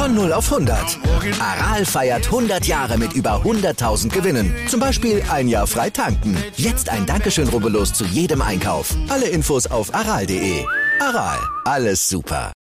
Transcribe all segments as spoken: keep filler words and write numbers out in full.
Von null auf hundert. Aral feiert hundert Jahre mit über hunderttausend Gewinnen. Zum Beispiel ein Jahr frei tanken. Jetzt ein Dankeschön, rubbellos zu jedem Einkauf. Alle Infos auf aral punkt de. Aral, alles super.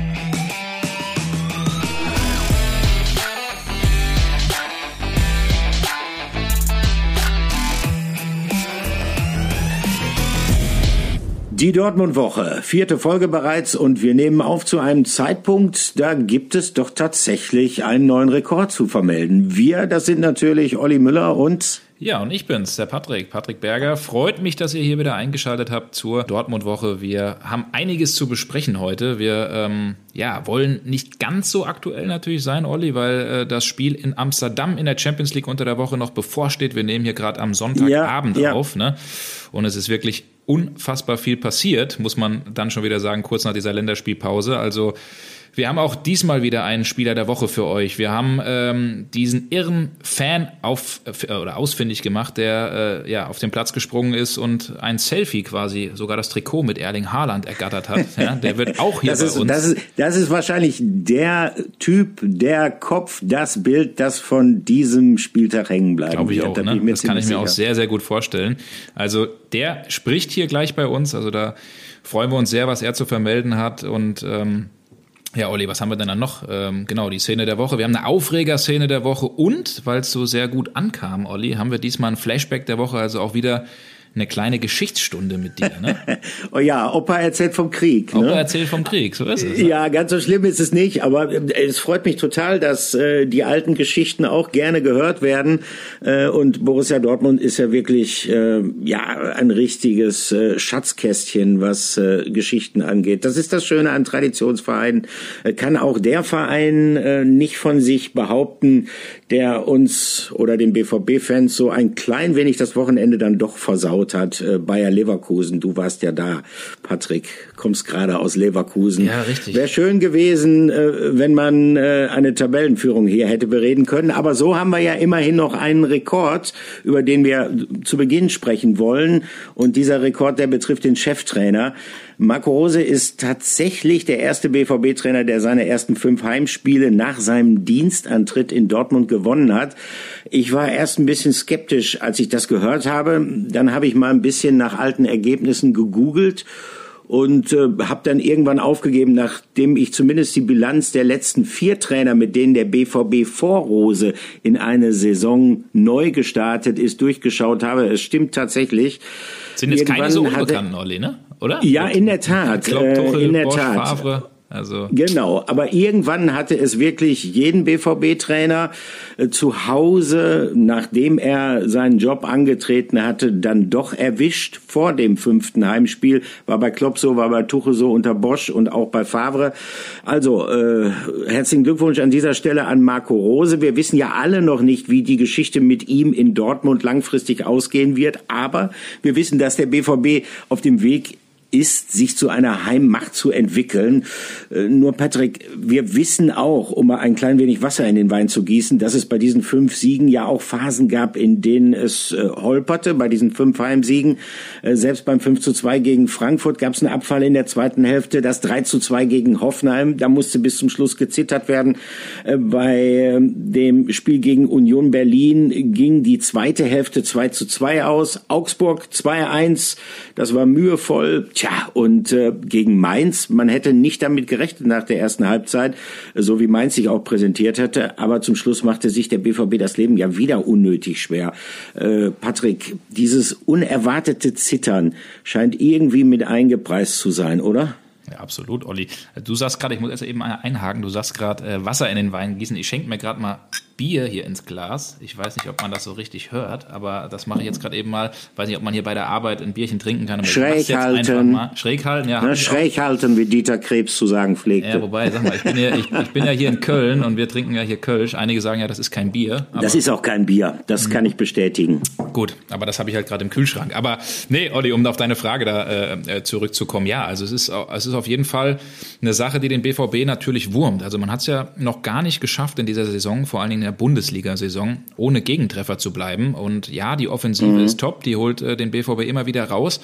Die Dortmund-Woche, vierte Folge bereits und wir nehmen auf zu einem Zeitpunkt, da gibt es doch tatsächlich einen neuen Rekord zu vermelden. Wir, das sind natürlich Olli Müller und... Ja, und ich bin's, der Patrick, Patrick Berger. Freut mich, dass ihr hier wieder eingeschaltet habt zur Dortmund-Woche. Wir haben einiges zu besprechen heute. Wir ähm, ja, wollen nicht ganz so aktuell natürlich sein, Olli, weil äh, das Spiel in Amsterdam in der Champions League unter der Woche noch bevorsteht. Wir nehmen hier gerade am Sonntagabend ja, ja. auf, ne? Und es ist wirklich unfassbar viel passiert, muss man dann schon wieder sagen, kurz nach dieser Länderspielpause. Also wir haben auch diesmal wieder einen Spieler der Woche für euch. Wir haben ähm, diesen irren Fan auf äh, oder ausfindig gemacht, der äh, ja auf den Platz gesprungen ist und ein Selfie quasi, sogar das Trikot mit Erling Haaland ergattert hat. Ja, der wird auch hier das bei ist, uns. Das ist, das ist wahrscheinlich der Typ, der Kopf, das Bild, das von diesem Spieltag hängen bleibt. Glaube ich auch. Da ne? Das kann ich mir sicher. auch sehr, sehr gut vorstellen. Also der spricht hier gleich bei uns. Also da freuen wir uns sehr, was er zu vermelden hat. Und ähm, ja, Olli, was haben wir denn dann noch? Ähm, genau, die Szene der Woche. Wir haben eine Aufreger-Szene der Woche und, weil es so sehr gut ankam, Olli, haben wir diesmal ein Flashback der Woche, also auch wieder eine kleine Geschichtsstunde mit dir, ne? Oh ja, Opa erzählt vom Krieg. Opa ne? erzählt vom Krieg, so ist es. Ne? Ja, ganz so schlimm ist es nicht, aber es freut mich total, dass äh, die alten Geschichten auch gerne gehört werden. Äh, und Borussia Dortmund ist ja wirklich äh, ja ein richtiges äh, Schatzkästchen, was äh, Geschichten angeht. Das ist das Schöne an Traditionsvereinen. Äh, kann auch der Verein äh, nicht von sich behaupten, der uns oder den B V B-Fans so ein klein wenig das Wochenende dann doch versaut hat. Bayer Leverkusen, du warst ja da, Patrick, kommst gerade aus Leverkusen. Ja, richtig. Wäre schön gewesen, wenn man eine Tabellenführung hier hätte bereden können, aber so haben wir ja immerhin noch einen Rekord, über den wir zu Beginn sprechen wollen, und dieser Rekord, der betrifft den Cheftrainer. Marco Rose ist tatsächlich der erste B V B-Trainer, der seine ersten fünf Heimspiele nach seinem Dienstantritt in Dortmund gewonnen hat. Ich war erst ein bisschen skeptisch, als ich das gehört habe. Dann habe ich mal ein bisschen nach alten Ergebnissen gegoogelt und äh, habe dann irgendwann aufgegeben, nachdem ich zumindest die Bilanz der letzten vier Trainer, mit denen der B V B vor Rose in eine Saison neu gestartet ist, durchgeschaut habe. Es stimmt tatsächlich. Sind jetzt irgendwann keine so unbekannten, Olli, ne? Oder? Ja, in der Tat. Klopp, Tuchel, in der Bosch, Tat. Favre. Also. Genau, aber irgendwann hatte es wirklich jeden B V B-Trainer äh, zu Hause, nachdem er seinen Job angetreten hatte, dann doch erwischt vor dem fünften Heimspiel. War bei Klopp so, war bei Tuchel so, unter Bosch und auch bei Favre. Also äh, herzlichen Glückwunsch an dieser Stelle an Marco Rose. Wir wissen ja alle noch nicht, wie die Geschichte mit ihm in Dortmund langfristig ausgehen wird, aber wir wissen, dass der B V B auf dem Weg ist, sich zu einer Heimmacht zu entwickeln. Äh, nur Patrick, wir wissen auch, um mal ein klein wenig Wasser in den Wein zu gießen, dass es bei diesen fünf Siegen ja auch Phasen gab, in denen es äh, holperte. Bei diesen fünf Heimsiegen, äh, selbst beim fünf zu zwei gegen Frankfurt gab es einen Abfall in der zweiten Hälfte. Das drei zu zwei gegen Hoffenheim, da musste bis zum Schluss gezittert werden. Äh, bei äh, dem Spiel gegen Union Berlin ging die zweite Hälfte zwei zu zwei aus. Augsburg zwei eins, das war mühevoll. Tja, und äh, gegen Mainz, man hätte nicht damit gerechnet nach der ersten Halbzeit, so wie Mainz sich auch präsentiert hätte, aber zum Schluss machte sich der B V B das Leben ja wieder unnötig schwer. Äh, Patrick, dieses unerwartete Zittern scheint irgendwie mit eingepreist zu sein, oder? Ja, absolut, Olli. Du sagst gerade, ich muss erst eben einhaken, du sagst gerade äh, Wasser in den Wein gießen. Ich schenke mir gerade mal Bier hier ins Glas. Ich weiß nicht, ob man das so richtig hört, aber das mache ich jetzt gerade eben mal. Weiß nicht, ob man hier bei der Arbeit ein Bierchen trinken kann. Aber schräg halten. Schräg halten, ja. Na, schräg halten, wie Dieter Krebs zu sagen pflegte. Ja, wobei, sag mal, ich bin, ja, ich, ich bin ja hier in Köln und wir trinken ja hier Kölsch. Einige sagen ja, das ist kein Bier. Aber das ist auch kein Bier, das kann ich bestätigen. Gut, aber das habe ich halt gerade im Kühlschrank. Aber nee, Olli, um auf deine Frage da äh, zurückzukommen. Ja, also es ist, es ist auf jeden Fall eine Sache, die den B V B natürlich wurmt. Also man hat es ja noch gar nicht geschafft in dieser Saison, vor allen Dingen in der Bundesliga-Saison, ohne Gegentreffer zu bleiben. Und ja, die Offensive mhm. ist top, die holt äh, den B V B immer wieder raus.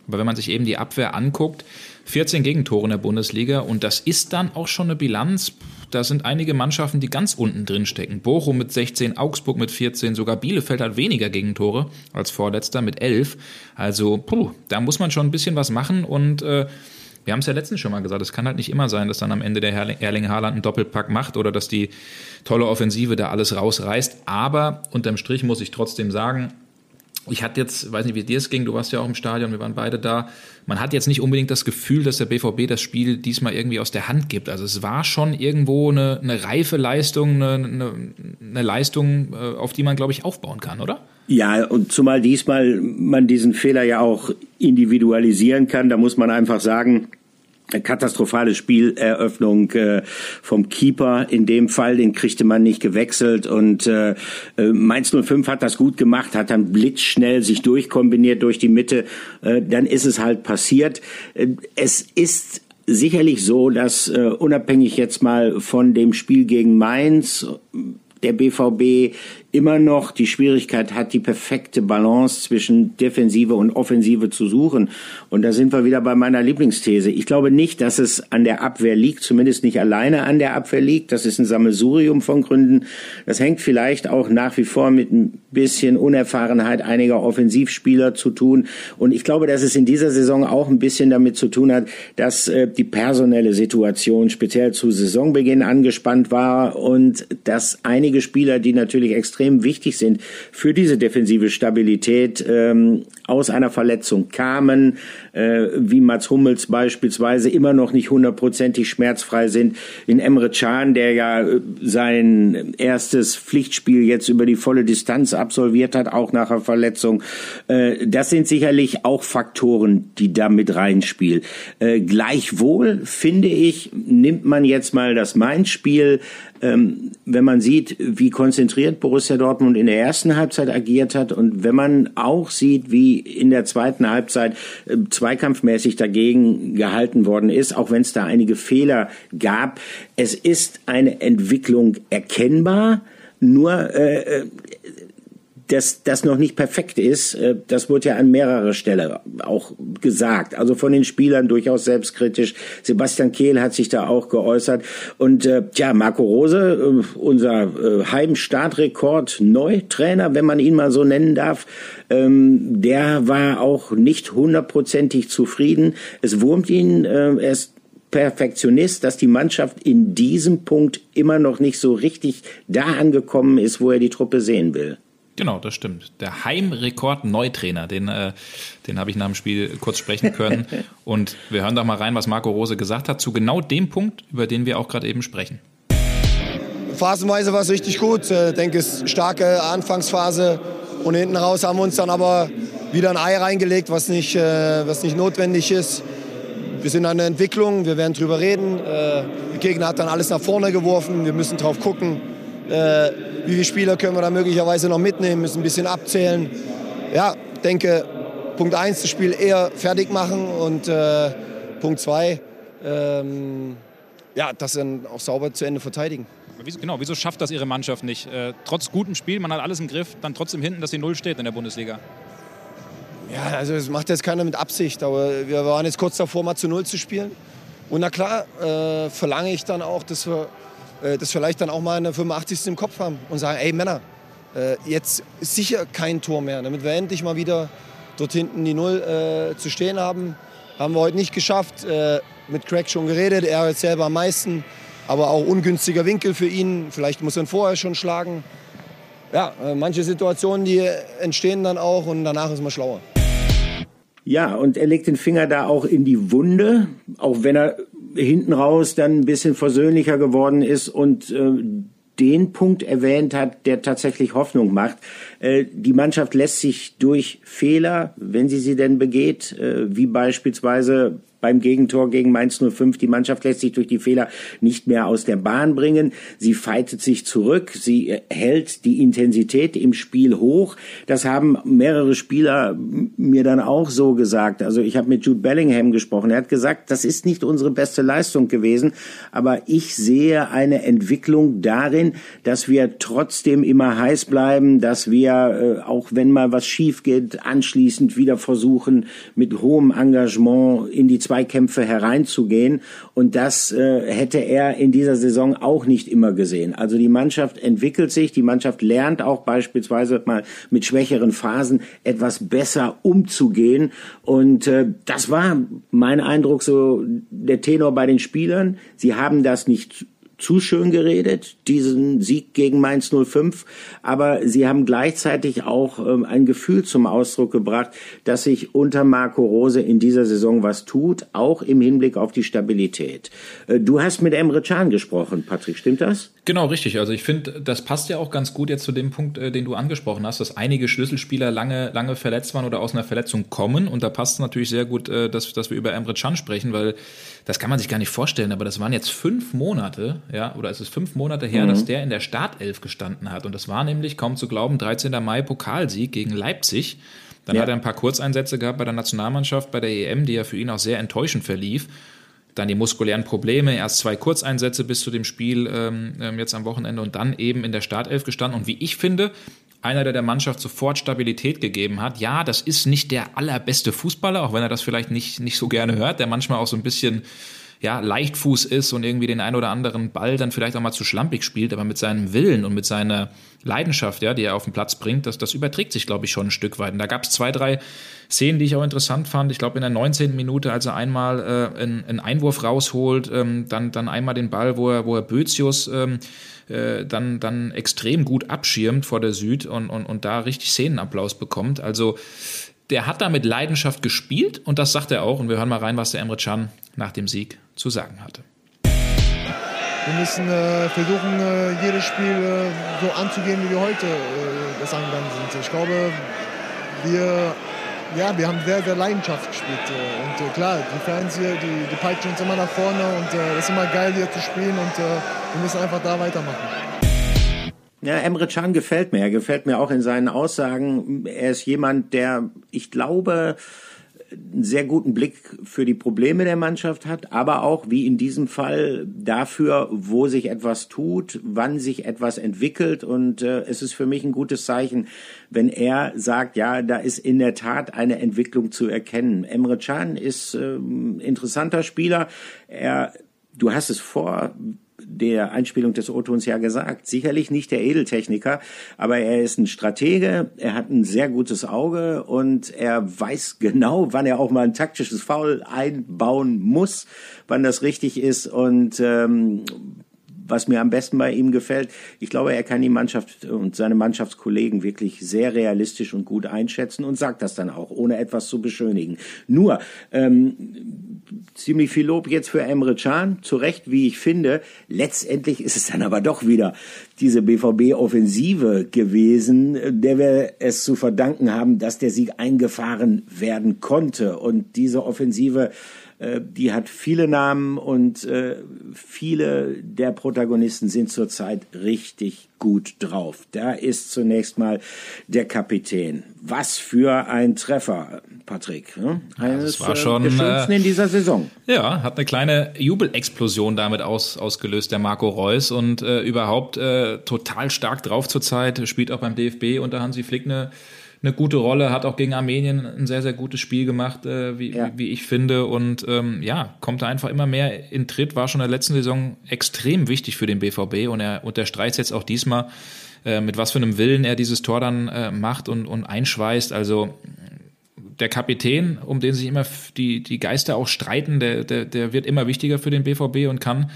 Aber wenn man sich eben die Abwehr anguckt, vierzehn Gegentore in der Bundesliga und das ist dann auch schon eine Bilanz. Da sind einige Mannschaften, die ganz unten drin stecken. Bochum mit sechzehn, Augsburg mit vierzehn, sogar Bielefeld hat weniger Gegentore als Vorletzter mit elf. Also puh, da muss man schon ein bisschen was machen und äh, wir haben es ja letztens schon mal gesagt, es kann halt nicht immer sein, dass dann am Ende der Erling Haaland einen Doppelpack macht oder dass die tolle Offensive da alles rausreißt. Aber unterm Strich muss ich trotzdem sagen, ich hatte jetzt, weiß nicht, wie dir es ging, du warst ja auch im Stadion, wir waren beide da. Man hat jetzt nicht unbedingt das Gefühl, dass der B V B das Spiel diesmal irgendwie aus der Hand gibt. Also es war schon irgendwo eine, eine reife Leistung, eine, eine, eine Leistung, auf die man, glaube ich, aufbauen kann, oder? Ja, und zumal diesmal man diesen Fehler ja auch individualisieren kann, da muss man einfach sagen, katastrophale Spieleröffnung äh, vom Keeper in dem Fall, den kriegte man nicht gewechselt und äh, Mainz null fünf hat das gut gemacht, hat dann blitzschnell sich durchkombiniert durch die Mitte, äh, dann ist es halt passiert. Äh, es ist sicherlich so, dass äh, unabhängig jetzt mal von dem Spiel gegen Mainz der B V B immer noch die Schwierigkeit hat, die perfekte Balance zwischen Defensive und Offensive zu suchen. Und da sind wir wieder bei meiner Lieblingsthese. Ich glaube nicht, dass es an der Abwehr liegt, zumindest nicht alleine an der Abwehr liegt. Das ist ein Sammelsurium von Gründen. Das hängt vielleicht auch nach wie vor mit ein bisschen Unerfahrenheit einiger Offensivspieler zu tun. Und ich glaube, dass es in dieser Saison auch ein bisschen damit zu tun hat, dass äh, die personelle Situation speziell zu Saisonbeginn angespannt war und dass einige Spieler, die natürlich extrem wichtig sind für diese defensive Stabilität, ähm, aus einer Verletzung kamen, äh, wie Mats Hummels beispielsweise, immer noch nicht hundertprozentig schmerzfrei sind. In Emre Can, der ja sein erstes Pflichtspiel jetzt über die volle Distanz absolviert hat, auch nach einer Verletzung. Äh, das sind sicherlich auch Faktoren, die da mit reinspielen. Äh, gleichwohl, finde ich, nimmt man jetzt mal das Mainz-Spiel, ähm, wenn man sieht, wie konzentriert Borussia Dortmund in der ersten Halbzeit agiert hat und wenn man auch sieht, wie in der zweiten Halbzeit äh, zweikampfmäßig dagegen gehalten worden ist, auch wenn es da einige Fehler gab. Es ist eine Entwicklung erkennbar, nur äh, dass das noch nicht perfekt ist, das wurde ja an mehrerer Stelle auch gesagt. Also von den Spielern durchaus selbstkritisch. Sebastian Kehl hat sich da auch geäußert. Und äh, ja, Marco Rose, äh, unser äh, Heimstartrekord-Neutrainer, wenn man ihn mal so nennen darf, ähm, der war auch nicht hundertprozentig zufrieden. Es wurmt ihn, äh, er ist Perfektionist, dass die Mannschaft in diesem Punkt immer noch nicht so richtig da angekommen ist, wo er die Truppe sehen will. Genau, das stimmt. Der Heimrekord-Neutrainer, den, äh, den habe ich nach dem Spiel kurz sprechen können. Und wir hören doch mal rein, was Marco Rose gesagt hat, zu genau dem Punkt, über den wir auch gerade eben sprechen. Phasenweise war es richtig gut. Ich denke, es ist eine starke Anfangsphase. Und hinten raus haben wir uns dann aber wieder ein Ei reingelegt, was nicht, äh, was nicht notwendig ist. Wir sind an der Entwicklung, wir werden drüber reden. Äh, der Gegner hat dann alles nach vorne geworfen, wir müssen drauf gucken. Äh, wie viele Spieler können wir da möglicherweise noch mitnehmen, müssen ein bisschen abzählen. Ja, ich denke, Punkt eins, das Spiel eher fertig machen und äh, Punkt zwei, ähm, ja, das dann auch sauber zu Ende verteidigen. Wieso, genau, wieso schafft das Ihre Mannschaft nicht? Äh, trotz gutem Spiel, man hat alles im Griff, dann trotzdem hinten, dass die Null steht in der Bundesliga. Ja, also das macht jetzt keiner mit Absicht, aber wir waren jetzt kurz davor, mal zu Null zu spielen. Und na klar, äh, verlange ich dann auch, dass wir das vielleicht dann auch mal in der fünfundachtzigsten im Kopf haben und sagen, ey Männer, jetzt ist sicher kein Tor mehr, damit wir endlich mal wieder dort hinten die Null äh, zu stehen haben. Haben wir heute nicht geschafft, äh, mit Craig schon geredet, er jetzt selber am meisten, aber auch ungünstiger Winkel für ihn, vielleicht muss er ihn vorher schon schlagen. Ja, äh, manche Situationen, die entstehen dann auch und danach ist man schlauer. Ja, und er legt den Finger da auch in die Wunde, auch wenn er hinten raus dann ein bisschen versöhnlicher geworden ist und äh, den Punkt erwähnt hat, der tatsächlich Hoffnung macht. Äh, die Mannschaft lässt sich durch Fehler, wenn sie sie denn begeht, äh, wie beispielsweise beim Gegentor gegen Mainz null fünf. Die Mannschaft lässt sich durch die Fehler nicht mehr aus der Bahn bringen. Sie fightet sich zurück. Sie hält die Intensität im Spiel hoch. Das haben mehrere Spieler mir dann auch so gesagt. Also ich habe mit Jude Bellingham gesprochen. Er hat gesagt, das ist nicht unsere beste Leistung gewesen, aber ich sehe eine Entwicklung darin, dass wir trotzdem immer heiß bleiben, dass wir, äh, auch wenn mal was schief geht, anschließend wieder versuchen, mit hohem Engagement in die Zweikämpfe hereinzugehen. Und das äh, hätte er in dieser Saison auch nicht immer gesehen. Also die Mannschaft entwickelt sich, die Mannschaft lernt auch beispielsweise mal mit schwächeren Phasen etwas besser umzugehen. Und äh, das war mein Eindruck, so der Tenor bei den Spielern. Sie haben das nicht zu schön geredet, diesen Sieg gegen Mainz null fünf, aber sie haben gleichzeitig auch ähm, ein Gefühl zum Ausdruck gebracht, dass sich unter Marco Rose in dieser Saison was tut, auch im Hinblick auf die Stabilität. Äh, du hast mit Emre Can gesprochen, Patrick, stimmt das? Genau, richtig. Also ich finde, das passt ja auch ganz gut jetzt zu dem Punkt, äh, den du angesprochen hast, dass einige Schlüsselspieler lange lange verletzt waren oder aus einer Verletzung kommen, und da passt es natürlich sehr gut, äh, dass, dass wir über Emre Can sprechen, weil das kann man sich gar nicht vorstellen, aber das waren jetzt fünf Monate, ja, oder es ist fünf Monate her, mhm. dass der in der Startelf gestanden hat. Und das war nämlich, kaum zu glauben, dreizehnten Mai Pokalsieg gegen Leipzig. Dann ja. hat er ein paar Kurzeinsätze gehabt bei der Nationalmannschaft, bei der E M, die ja für ihn auch sehr enttäuschend verlief. Dann die muskulären Probleme, erst zwei Kurzeinsätze bis zu dem Spiel ähm, jetzt am Wochenende und dann eben in der Startelf gestanden. Und wie ich finde, einer, der der Mannschaft sofort Stabilität gegeben hat. Ja, das ist nicht der allerbeste Fußballer, auch wenn er das vielleicht nicht, nicht so gerne hört, der manchmal auch so ein bisschen ja, Leichtfuß ist und irgendwie den einen oder anderen Ball dann vielleicht auch mal zu schlampig spielt, aber mit seinem Willen und mit seiner Leidenschaft, ja, die er auf den Platz bringt, das, das überträgt sich, glaube ich, schon ein Stück weit. Und da gab es zwei, drei Szenen, die ich auch interessant fand. Ich glaube, in der neunzehnten Minute, als er einmal äh, einen, einen Einwurf rausholt, ähm, dann, dann einmal den Ball, wo er, wo er Bözius ähm, äh, dann, dann extrem gut abschirmt vor der Süd und, und, und da richtig Szenenapplaus bekommt. Also der hat da mit Leidenschaft gespielt und das sagt er auch. Und wir hören mal rein, was der Emre Can nach dem Sieg zu sagen hatte. Wir müssen äh, versuchen, äh, jedes Spiel äh, so anzugehen, wie wir heute äh, das angegangen sind. Ich glaube, wir, ja, wir haben sehr, sehr Leidenschaft gespielt. Äh, und äh, klar, die Fans hier, die, die peitschen uns immer nach vorne und es äh, ist immer geil, hier zu spielen und äh, wir müssen einfach da weitermachen. Ja, Emre Can gefällt mir. Er gefällt mir auch in seinen Aussagen. Er ist jemand, der, ich glaube, einen sehr guten Blick für die Probleme der Mannschaft hat, aber auch, wie in diesem Fall, dafür, wo sich etwas tut, wann sich etwas entwickelt. Und äh, es ist für mich ein gutes Zeichen, wenn er sagt, ja, da ist in der Tat eine Entwicklung zu erkennen. Emre Can ist äh, ein interessanter Spieler. Er, du hast es vor der Einspielung des O-Tons ja gesagt, sicherlich nicht der Edeltechniker, aber er ist ein Stratege, er hat ein sehr gutes Auge und er weiß genau, wann er auch mal ein taktisches Foul einbauen muss, wann das richtig ist. Und ähm, was mir am besten bei ihm gefällt, ich glaube, er kann die Mannschaft und seine Mannschaftskollegen wirklich sehr realistisch und gut einschätzen und sagt das dann auch, ohne etwas zu beschönigen. Nur, ähm, ziemlich viel Lob jetzt für Emre Can, zu Recht, wie ich finde. Letztendlich ist es dann aber doch wieder diese B V B-Offensive gewesen, der wir es zu verdanken haben, dass der Sieg eingefahren werden konnte. Und diese Offensive, die hat viele Namen und äh, viele der Protagonisten sind zurzeit richtig gut drauf. Da ist zunächst mal der Kapitän. Was für ein Treffer, Patrick. Ne? Eines ja, das war schon, der schönsten äh, in dieser Saison. Ja, hat eine kleine Jubelexplosion damit aus, ausgelöst, der Marco Reus. Und äh, überhaupt äh, total stark drauf zurzeit. Spielt auch beim D F B unter Hansi Flick eine eine gute Rolle, hat auch gegen Armenien ein sehr, sehr gutes Spiel gemacht, äh, wie, ja. wie, wie ich finde. Und ähm, ja, kommt da einfach immer mehr in Tritt, war schon in der letzten Saison extrem wichtig für den B V B und er unterstreicht jetzt auch diesmal, äh, mit was für einem Willen er dieses Tor dann äh, macht und, und einschweißt. Also der Kapitän, um den sich immer die, die Geister auch streiten, der, der, der wird immer wichtiger für den B V B und kann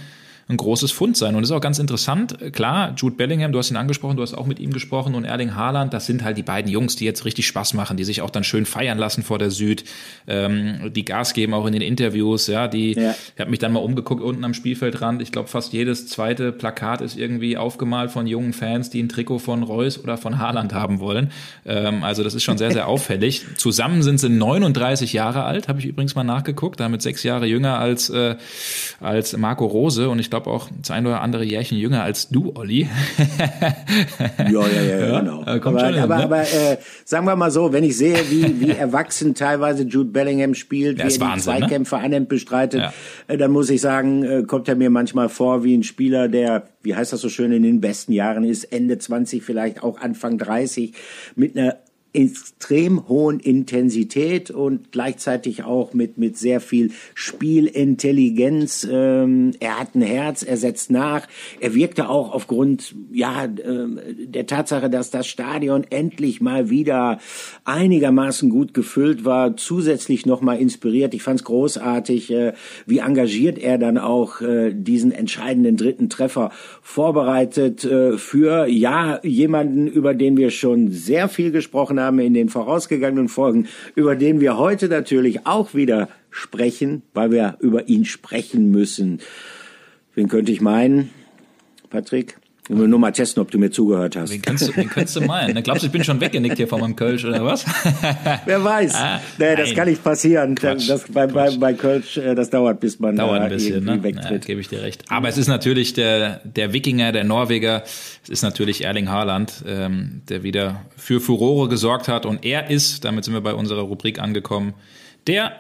ein großes Fund sein. Und das ist auch ganz interessant. Klar, Jude Bellingham, du hast ihn angesprochen, du hast auch mit ihm gesprochen, und Erling Haaland, das sind halt die beiden Jungs, die jetzt richtig Spaß machen, die sich auch dann schön feiern lassen vor der Süd, ähm, die Gas geben auch in den Interviews, ja, die, ja. Ich habe mich dann mal umgeguckt unten am Spielfeldrand, ich glaube fast jedes zweite Plakat ist irgendwie aufgemalt von jungen Fans, die ein Trikot von Reus oder von Haaland haben wollen. Ähm, also das ist schon sehr, sehr auffällig. Zusammen sind sie neununddreißig Jahre alt, habe ich übrigens mal nachgeguckt, damit sechs Jahre jünger als, äh, als Marco Rose, und ich glaube auch das ein oder andere Jährchen jünger als du, Olli. ja, ja, ja, ja, genau. Äh, kommt aber schon hin, aber, ne? aber äh, sagen wir mal so, wenn ich sehe, wie, wie erwachsen teilweise Jude Bellingham spielt, ja, wie er die Wahnsinn, Zweikämpfe ne? annimmt, bestreitet, ja. äh, dann muss ich sagen, äh, kommt er mir manchmal vor wie ein Spieler, der, wie heißt das so schön, in den besten Jahren ist, Ende zwanzig, vielleicht auch Anfang dreißig, mit einer extrem hohen Intensität und gleichzeitig auch mit mit sehr viel Spielintelligenz. Ähm, er hat ein Herz, er setzt nach. Er wirkte auch aufgrund ja äh, der Tatsache, dass das Stadion endlich mal wieder einigermaßen gut gefüllt war, zusätzlich noch mal inspiriert. Ich fand's großartig, äh, wie engagiert er dann auch äh, diesen entscheidenden dritten Treffer vorbereitet äh, für ja jemanden, über den wir schon sehr viel gesprochen haben in den vorausgegangenen Folgen, über den wir heute natürlich auch wieder sprechen, weil wir über ihn sprechen müssen. Wen könnte ich meinen, Patrick? Ich will nur mal testen, ob du mir zugehört hast. Wen könntest du, wen könntest du meinen? Glaubst du, ich bin schon weggenickt hier von meinem Kölsch oder was? Wer weiß. Ah, nee, das kann nicht passieren. Quatsch, das, bei, bei, bei Kölsch, das dauert, bis man dauert ein da bisschen, irgendwie ne? wegtritt. Ja, gebe ich dir recht. Aber es ist natürlich der, der Wikinger, der Norweger. Es ist natürlich Erling Haaland, ähm, der wieder für Furore gesorgt hat. Und er ist, damit sind wir bei unserer Rubrik angekommen, der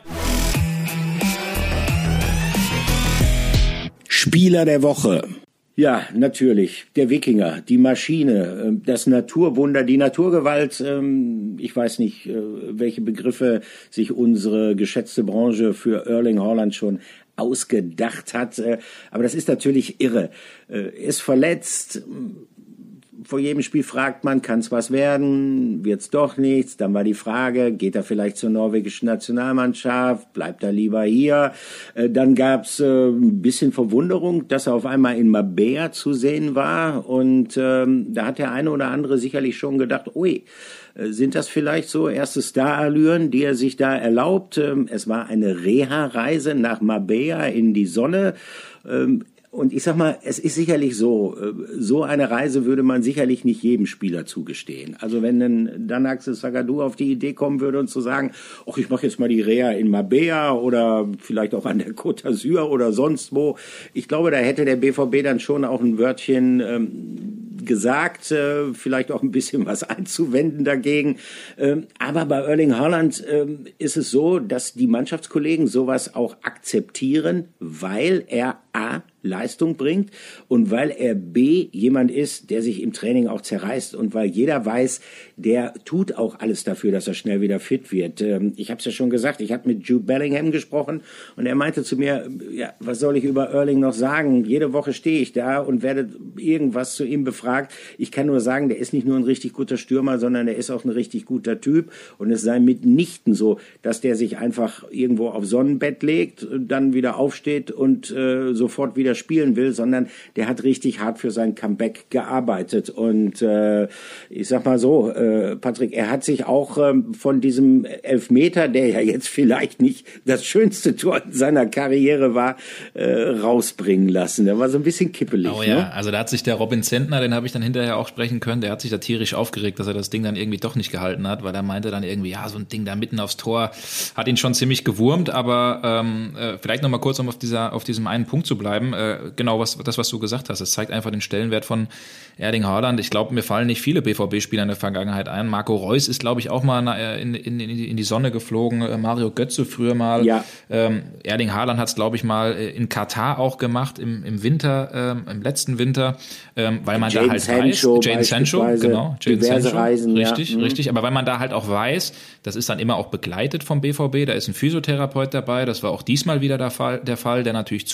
Spieler der Woche. Ja, natürlich. Der Wikinger, die Maschine, das Naturwunder, die Naturgewalt. Ich weiß nicht, welche Begriffe sich unsere geschätzte Branche für Erling Haaland schon ausgedacht hat. Aber das ist natürlich irre. Er ist verletzt. Vor jedem Spiel fragt man, kann's was werden? Wird's doch nichts? Dann war die Frage, geht er vielleicht zur norwegischen Nationalmannschaft? Bleibt er lieber hier? Dann gab's ein bisschen Verwunderung, dass er auf einmal in Marbella zu sehen war. Und ähm, da hat der eine oder andere sicherlich schon gedacht, ui, sind das vielleicht so erste Starallüren, die er sich da erlaubt? Es war eine Reha-Reise nach Marbella in die Sonne. Und ich sag mal, es ist sicherlich so, so eine Reise würde man sicherlich nicht jedem Spieler zugestehen. Also wenn ein Danax Zagadou auf die Idee kommen würde und zu sagen, ach, ich mache jetzt mal die Reha in Marbella oder vielleicht auch an der Côte d'Azur oder sonst wo. Ich glaube, da hätte der B V B dann schon auch ein Wörtchen ähm, gesagt, äh, vielleicht auch ein bisschen was einzuwenden dagegen. Ähm, aber bei Erling Haaland ähm, ist es so, dass die Mannschaftskollegen sowas auch akzeptieren, weil er A, Leistung bringt und weil er B, jemand ist, der sich im Training auch zerreißt und weil jeder weiß, der tut auch alles dafür, dass er schnell wieder fit wird. Ich habe es ja schon gesagt, ich habe mit Jude Bellingham gesprochen und er meinte zu mir, ja, was soll ich über Erling noch sagen? Jede Woche stehe ich da und werde irgendwas zu ihm befragt. Ich kann nur sagen, der ist nicht nur ein richtig guter Stürmer, sondern der ist auch ein richtig guter Typ und es sei mitnichten so, dass der sich einfach irgendwo auf Sonnenbett legt, dann wieder aufsteht und äh, sofort wieder spielen will, sondern der hat richtig hart für sein Comeback gearbeitet. Und äh, ich sag mal so, äh, Patrick, er hat sich auch ähm, von diesem Elfmeter, der ja jetzt vielleicht nicht das schönste Tor in seiner Karriere war, äh, rausbringen lassen. Der war so ein bisschen kippelig. Oh ja, ne? Also da hat sich der Robin Zentner, den habe ich dann hinterher auch sprechen können, der hat sich da tierisch aufgeregt, dass er das Ding dann irgendwie doch nicht gehalten hat, weil er meinte dann irgendwie, ja, so ein Ding da mitten aufs Tor hat ihn schon ziemlich gewurmt, aber ähm, äh, vielleicht noch mal kurz, um auf dieser auf diesem einen Punkt zu bleiben, äh, genau was das, was du gesagt hast, es zeigt einfach den Stellenwert von Erling Haaland. Ich glaube, mir fallen nicht viele B V B-Spieler in der Vergangenheit ein. Marco Reus ist, glaube ich, auch mal in, in, in die Sonne geflogen, Mario Götze früher mal. Ja. Ähm, Erling Haaland hat es, glaube ich, mal in Katar auch gemacht, im, im Winter, ähm, im letzten Winter, ähm, weil man Jadon da halt Sancho weiß, Jadon Sancho, genau, Jadon diverse Sancho, Reisen, richtig, ja. richtig, aber weil man da halt auch weiß, das ist dann immer auch begleitet vom B V B, da ist ein Physiotherapeut dabei, das war auch diesmal wieder der Fall, der Fall, der natürlich zuschaut,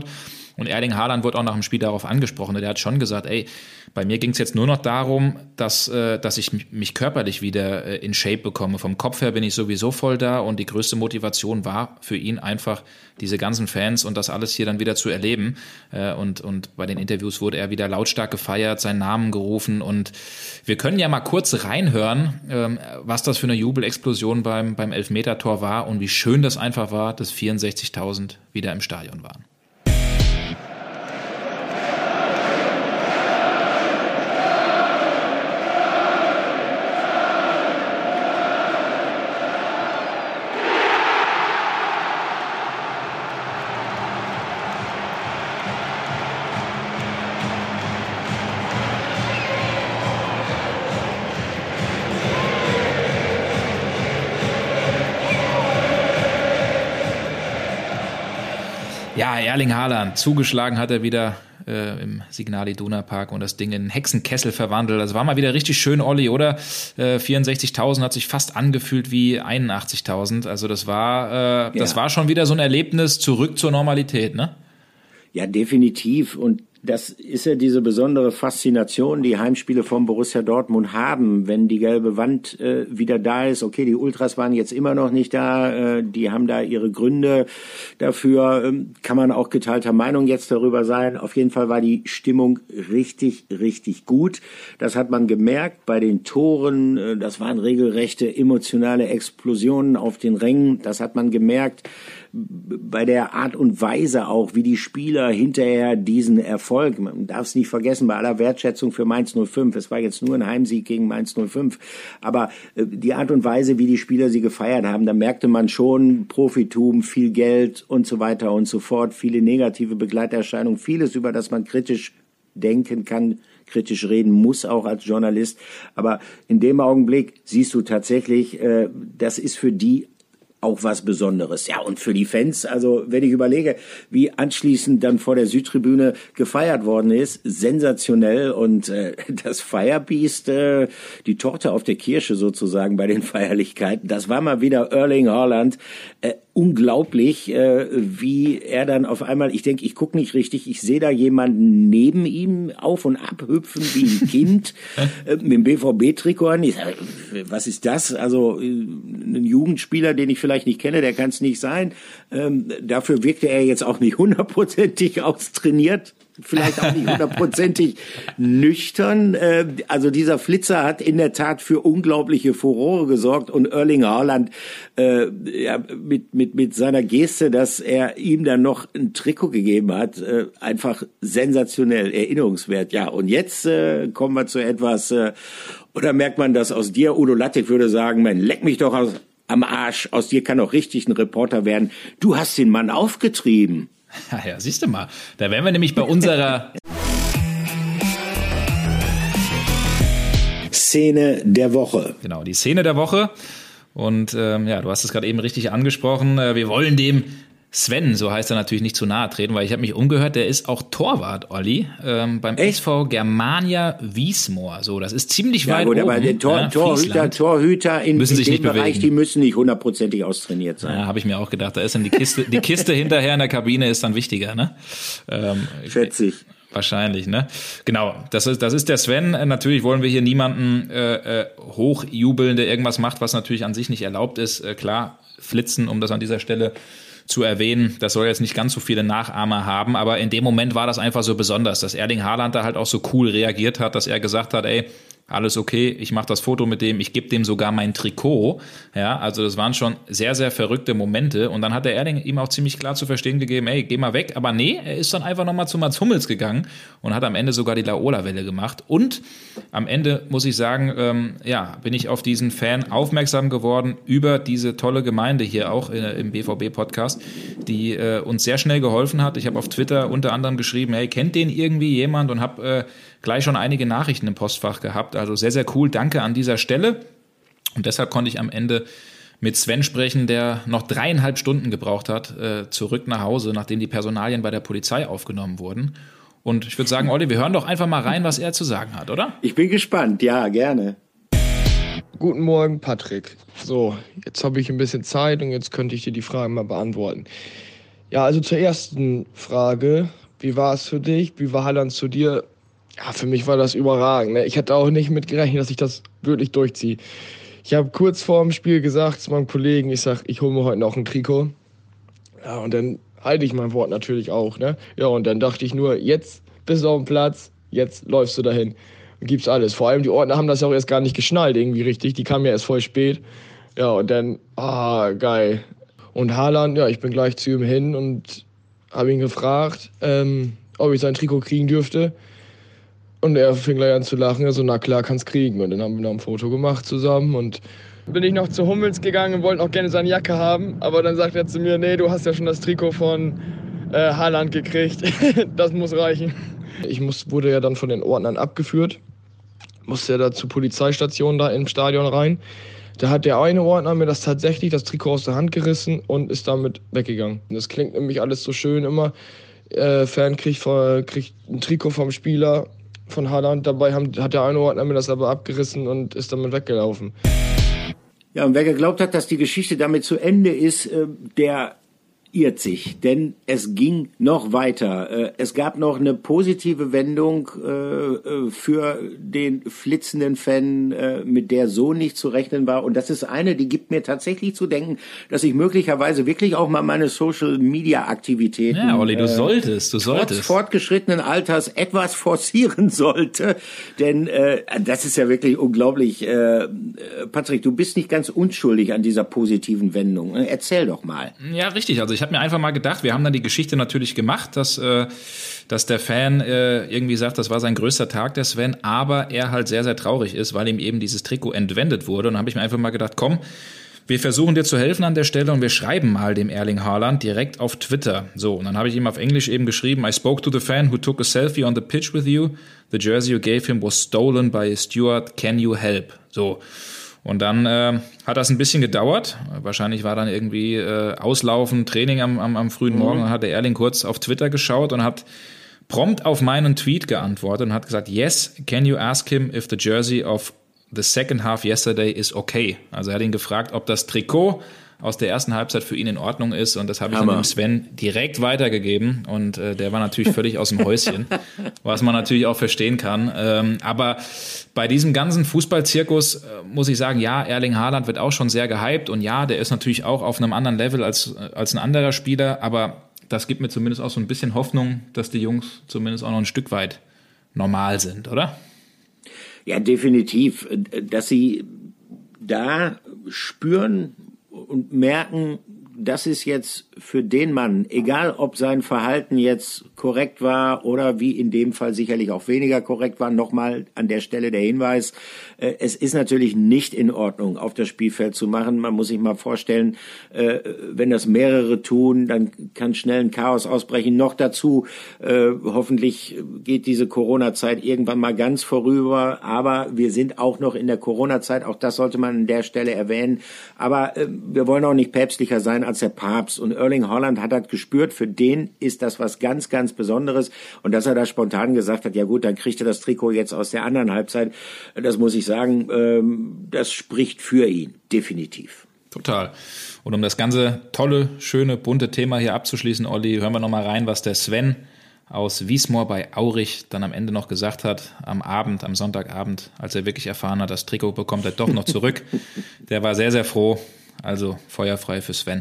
Und Erling Haaland wurde auch nach dem Spiel darauf angesprochen. Der hat schon gesagt, ey, bei mir ging es jetzt nur noch darum, dass, äh, dass ich mich körperlich wieder äh, in Shape bekomme. Vom Kopf her bin ich sowieso voll da und die größte Motivation war für ihn einfach, diese ganzen Fans und das alles hier dann wieder zu erleben. Äh, und, und bei den Interviews wurde er wieder lautstark gefeiert, seinen Namen gerufen. Und wir können ja mal kurz reinhören, ähm, was das für eine Jubelexplosion beim, beim Elfmetertor war und wie schön das einfach war, dass vierundsechzigtausend wieder im Stadion waren. Ja, Erling Haaland, zugeschlagen hat er wieder äh, im Signal Iduna Park und das Ding in einen Hexenkessel verwandelt. Das war mal wieder richtig schön, Olli, oder? Äh, vierundsechzigtausend hat sich fast angefühlt wie einundachtzigtausend. Also das war, äh, das ja. war schon wieder so ein Erlebnis zurück zur Normalität, ne? Ja, definitiv. Und das ist ja diese besondere Faszination, die Heimspiele von Borussia Dortmund haben, wenn die gelbe Wand äh, wieder da ist. Okay, die Ultras waren jetzt immer noch nicht da, äh, die haben da ihre Gründe dafür, ähm, kann man auch geteilter Meinung jetzt darüber sein. Auf jeden Fall war die Stimmung richtig, richtig gut. Das hat man gemerkt bei den Toren, äh, das waren regelrechte emotionale Explosionen auf den Rängen, das hat man gemerkt. Bei der Art und Weise auch, wie die Spieler hinterher diesen Erfolg, man darf es nicht vergessen, bei aller Wertschätzung für Mainz null fünf, es war jetzt nur ein Heimsieg gegen Mainz null fünf, aber die Art und Weise, wie die Spieler sie gefeiert haben, da merkte man schon Profitum, viel Geld und so weiter und so fort, viele negative Begleiterscheinungen, vieles, über das man kritisch denken kann, kritisch reden muss, auch als Journalist, aber in dem Augenblick siehst du tatsächlich, äh, das ist für die auch was Besonderes. Ja, und für die Fans, also wenn ich überlege, wie anschließend dann vor der Südtribüne gefeiert worden ist, sensationell und äh, das Firebeast, äh, die Torte auf der Kirsche sozusagen bei den Feierlichkeiten, das war mal wieder Erling Haaland. Äh, unglaublich, äh, wie er dann auf einmal, ich denke, ich gucke nicht richtig, ich sehe da jemanden neben ihm auf und ab hüpfen wie ein Kind äh, mit dem B V B-Trikot an. Ich sage, was ist das? Also äh, ein Jugendspieler, den ich vielleicht nicht kenne, der kann es nicht sein. Ähm, dafür wirkte er jetzt auch nicht hundertprozentig austrainiert, vielleicht auch nicht hundertprozentig nüchtern. Äh, also dieser Flitzer hat in der Tat für unglaubliche Furore gesorgt und Erling Haaland äh, ja, mit mit mit seiner Geste, dass er ihm dann noch ein Trikot gegeben hat, äh, einfach sensationell, erinnerungswert. Ja, und jetzt äh, kommen wir zu etwas, äh, oder merkt man das aus dir? Udo Lattek würde sagen, man leck mich doch aus am Arsch, aus dir kann auch richtig ein Reporter werden. Du hast den Mann aufgetrieben. Ja, ja, siehst du mal. Da wären wir nämlich bei unserer Szene der Woche. Genau, die Szene der Woche. Und ähm, ja, du hast es gerade eben richtig angesprochen. Wir wollen dem Sven, so heißt er, natürlich nicht zu nahe treten, weil ich habe mich umgehört, der ist auch Torwart, Olli, ähm, beim Echt? S V Germania Wiesmoor. So, das ist ziemlich ja, weit gut, oben. Aber der Tor, ja, Torhüter, Torhüter in, müssen in sich dem nicht Bereich, bewegen. Die müssen nicht hundertprozentig austrainiert sein. Ja, habe ich mir auch gedacht. Da ist dann die Kiste, die Kiste hinterher in der Kabine ist dann wichtiger, ne? Ähm, Schätze ich. Wahrscheinlich, ne? Genau, das ist, das ist der Sven. Natürlich wollen wir hier niemanden äh, äh, hochjubeln, der irgendwas macht, was natürlich an sich nicht erlaubt ist. Äh, klar, flitzen, um das an dieser Stelle zu erwähnen, das soll jetzt nicht ganz so viele Nachahmer haben, aber in dem Moment war das einfach so besonders, dass Erling Haaland da halt auch so cool reagiert hat, dass er gesagt hat, ey, alles okay, ich mache das Foto mit dem, ich gebe dem sogar mein Trikot. Ja, also das waren schon sehr, sehr verrückte Momente. Und dann hat der Erling ihm auch ziemlich klar zu verstehen gegeben, ey, geh mal weg. Aber nee, er ist dann einfach nochmal zu Mats Hummels gegangen und hat am Ende sogar die Laola-Welle gemacht. Und am Ende, muss ich sagen, ähm, ja, bin ich auf diesen Fan aufmerksam geworden über diese tolle Gemeinde hier auch äh, im B V B-Podcast, die äh, uns sehr schnell geholfen hat. Ich habe auf Twitter unter anderem geschrieben, hey, kennt den irgendwie jemand? Und habe äh, gleich schon einige Nachrichten im Postfach gehabt. Also sehr, sehr cool. Danke an dieser Stelle. Und deshalb konnte ich am Ende mit Sven sprechen, der noch dreieinhalb Stunden gebraucht hat, äh, zurück nach Hause, nachdem die Personalien bei der Polizei aufgenommen wurden. Und ich würde sagen, Olli, wir hören doch einfach mal rein, was er zu sagen hat, oder? Ich bin gespannt. Ja, gerne. Guten Morgen, Patrick. So, jetzt habe ich ein bisschen Zeit und jetzt könnte ich dir die Fragen mal beantworten. Ja, also zur ersten Frage. Wie war es für dich? Wie war Haaland zu dir? Ja, für mich war das überragend. Ne? Ich hätte auch nicht mit gerechnet, dass ich das wirklich durchziehe. Ich habe kurz vor dem Spiel gesagt zu meinem Kollegen, ich sag, ich hole mir heute noch ein Trikot. Ja, und dann halte ich mein Wort natürlich auch. Ne? Ja, und dann dachte ich nur, jetzt bist du auf dem Platz, jetzt läufst du dahin und gibst alles. Vor allem die Ordner haben das ja auch erst gar nicht geschnallt irgendwie richtig. Die kamen ja erst voll spät. Ja, und dann, ah, geil. Und Haaland, ja, ich bin gleich zu ihm hin und habe ihn gefragt, ähm, ob ich sein Trikot kriegen dürfte. Und er fing gleich an zu lachen. Er so, na klar, kannst kriegen. Und dann haben wir noch ein Foto gemacht zusammen. Und bin ich noch zu Hummels gegangen und wollte auch gerne seine Jacke haben. Aber dann sagt er zu mir, nee, du hast ja schon das Trikot von äh, Haaland gekriegt. Das muss reichen. Ich muss, wurde ja dann von den Ordnern abgeführt. Musste ja da zur Polizeistation da im Stadion rein. Da hat der eine Ordner mir das tatsächlich, das Trikot aus der Hand gerissen und ist damit weggegangen. Das klingt nämlich alles so schön immer. Äh, Fan kriegt, kriegt ein Trikot vom Spieler von Haaland. Dabei haben, hat der eine Ordner mir das aber abgerissen und ist damit weggelaufen. Ja, und wer geglaubt hat, dass die Geschichte damit zu Ende ist, äh, der irrt sich, denn es ging noch weiter. Es gab noch eine positive Wendung für den flitzenden Fan, mit der so nicht zu rechnen war. Und das ist eine, die gibt mir tatsächlich zu denken, dass ich möglicherweise wirklich auch mal meine Social-Media-Aktivitäten ja, Olli, du solltest, du solltest. trotz fortgeschrittenen Alters etwas forcieren sollte. Denn äh, das ist ja wirklich unglaublich. Äh, Patrick, du bist nicht ganz unschuldig an dieser positiven Wendung. Erzähl doch mal. Ja, richtig. Also ich habe mir einfach mal gedacht, wir haben dann die Geschichte natürlich gemacht, dass, äh, dass der Fan äh, irgendwie sagt, das war sein größter Tag, der Sven, aber er halt sehr, sehr traurig ist, weil ihm eben dieses Trikot entwendet wurde. Und dann habe ich mir einfach mal gedacht, komm, wir versuchen dir zu helfen an der Stelle und wir schreiben mal dem Erling Haaland direkt auf Twitter. So, und dann habe ich ihm auf Englisch eben geschrieben, I spoke to the fan who took a selfie on the pitch with you. The jersey you gave him was stolen by a steward. Can you help? So. Und dann äh, hat das ein bisschen gedauert. Wahrscheinlich war dann irgendwie äh, Auslaufen, Training am, am, am frühen Morgen. Dann hat der Erling kurz auf Twitter geschaut und hat prompt auf meinen Tweet geantwortet und hat gesagt, yes, can you ask him if the jersey of the second half yesterday is okay? Also er hat ihn gefragt, ob das Trikot aus der ersten Halbzeit für ihn in Ordnung ist. Und das habe ich dann dem Sven direkt weitergegeben. Und äh, der war natürlich völlig aus dem Häuschen, was man natürlich auch verstehen kann. Ähm, aber bei diesem ganzen Fußballzirkus äh, muss ich sagen, ja, Erling Haaland wird auch schon sehr gehypt. Und ja, der ist natürlich auch auf einem anderen Level als, als ein anderer Spieler. Aber das gibt mir zumindest auch so ein bisschen Hoffnung, dass die Jungs zumindest auch noch ein Stück weit normal sind, oder? Ja, definitiv. Dass sie da spüren und merken, das ist jetzt für den Mann, egal ob sein Verhalten jetzt korrekt war oder wie in dem Fall sicherlich auch weniger korrekt war, nochmal an der Stelle der Hinweis, äh, es ist natürlich nicht in Ordnung, auf das Spielfeld zu machen. Man muss sich mal vorstellen, äh, wenn das mehrere tun, dann kann schnell ein Chaos ausbrechen. Noch dazu, äh, hoffentlich geht diese Corona-Zeit irgendwann mal ganz vorüber, aber wir sind auch noch in der Corona-Zeit, auch das sollte man an der Stelle erwähnen. Aber äh, wir wollen auch nicht päpstlicher sein als der Papst. Und Erling Haaland hat das gespürt, für den ist das was ganz, ganz Besonderes. Und dass er da spontan gesagt hat, ja gut, dann kriegt er das Trikot jetzt aus der anderen Halbzeit, das muss ich sagen, ähm, das spricht für ihn, definitiv. Total. Und um das ganze tolle, schöne, bunte Thema hier abzuschließen, Olli, hören wir nochmal rein, was der Sven aus Wiesmoor bei Aurich dann am Ende noch gesagt hat, am Abend, am Sonntagabend, als er wirklich erfahren hat, das Trikot bekommt er doch noch zurück. Der war sehr, sehr froh. Also feuerfrei für Sven.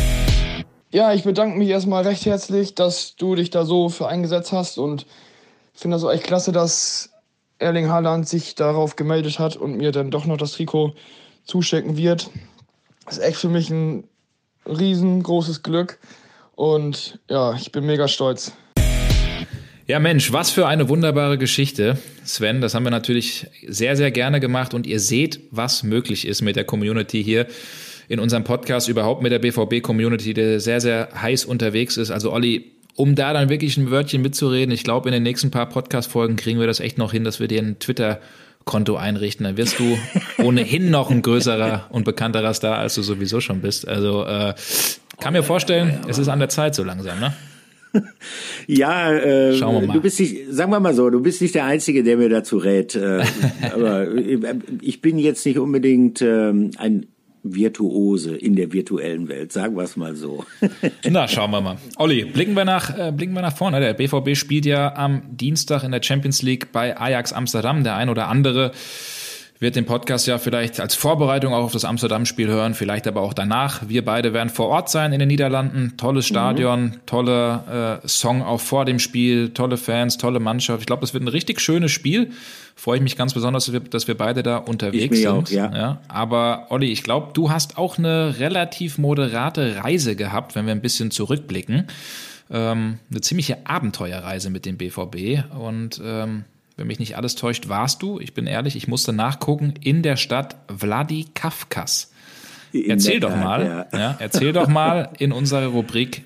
Ja, ich bedanke mich erstmal recht herzlich, dass du dich da so für eingesetzt hast und finde das auch echt klasse, dass Erling Haaland sich darauf gemeldet hat und mir dann doch noch das Trikot zuschicken wird. Das ist echt für mich ein riesengroßes Glück und ja, ich bin mega stolz. Ja Mensch, was für eine wunderbare Geschichte, Sven. Das haben wir natürlich sehr, sehr gerne gemacht und ihr seht, was möglich ist mit der Community hier in unserem Podcast, überhaupt mit der B V B-Community, die sehr, sehr heiß unterwegs ist. Also Olli, um da dann wirklich ein Wörtchen mitzureden, ich glaube, in den nächsten paar Podcast-Folgen kriegen wir das echt noch hin, dass wir dir ein Twitter-Konto einrichten. Dann wirst du ohnehin noch ein größerer und bekannterer Star, als du sowieso schon bist. Also äh, kann mir vorstellen, es ist an der Zeit so langsam, ne? Ja, äh, Schauen wir mal. Du bist nicht, sagen wir mal so, du bist nicht der Einzige, der mir dazu rät. Äh, aber ich bin jetzt nicht unbedingt äh, ein Virtuose in der virtuellen Welt, sagen wir es mal so. Na, schauen wir mal. Olli, blicken wir nach, äh, blicken wir nach vorne. Der B V B spielt ja am Dienstag in der Champions League bei Ajax Amsterdam. Der ein oder andere wird den Podcast ja vielleicht als Vorbereitung auch auf das Amsterdam-Spiel hören, vielleicht aber auch danach. Wir beide werden vor Ort sein in den Niederlanden. Tolles Stadion, mhm. toller äh, Song auch vor dem Spiel, tolle Fans, tolle Mannschaft. Ich glaube, es wird ein richtig schönes Spiel. Freue ich mich ganz besonders, dass wir, dass wir beide da unterwegs ich sind. Auch, ja. Ja, aber Olli, ich glaube, du hast auch eine relativ moderate Reise gehabt, wenn wir ein bisschen zurückblicken. Ähm, eine ziemliche Abenteuerreise mit dem B V B und ähm, wenn mich nicht alles täuscht, warst du, ich bin ehrlich, ich musste nachgucken, in der Stadt Vladikavkaz. Erzähl doch mal, ja. Ja, erzähl doch mal in unserer Rubrik